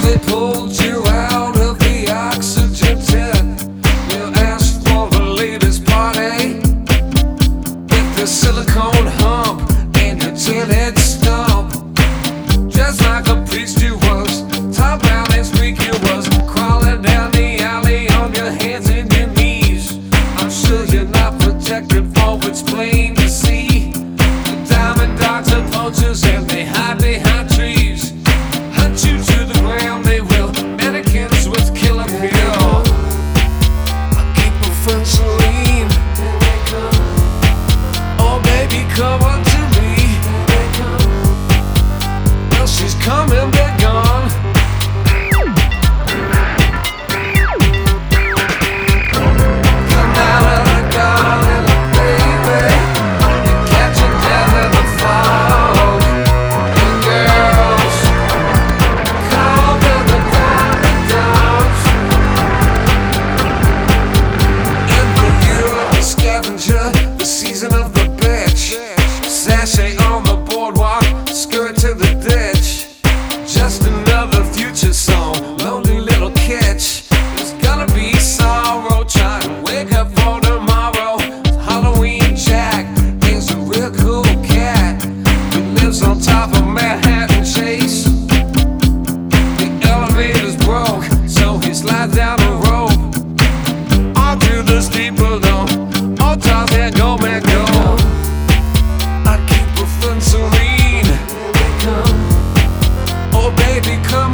they pulled you out of the oxygen tent. You asked for the latest party with the silicone hump and your tin-head stump. Just like a priest you was, top down and squeak you was, crawling down the alley on your hands and your knees. I'm sure you're not protected, for it's plain to see. The diamond dogs are poachers and they hide behind trees. Hunt you to the ground, they will, mannequins with killer pill. I keep a friend Celine. Oh baby, come on to me. Well, she's coming, they're gone. Come out of the garden, baby. You're catching death in the fog. And girls, call them the diamond dogs. In the year of the scavenger, the season of the bitch. Sashay on the boardwalk, skirt to the ditch. Just another future song, lonely little catch. There's gonna be sorrow, trying to wake up for tomorrow. Halloween Jack is a real cool cat who lives on top of Manhattan Chase. The elevator's broke, so he slides down the rope onto the steeple dome. All Tarzan, go man, go. I keep a friend Serene. Oh baby, come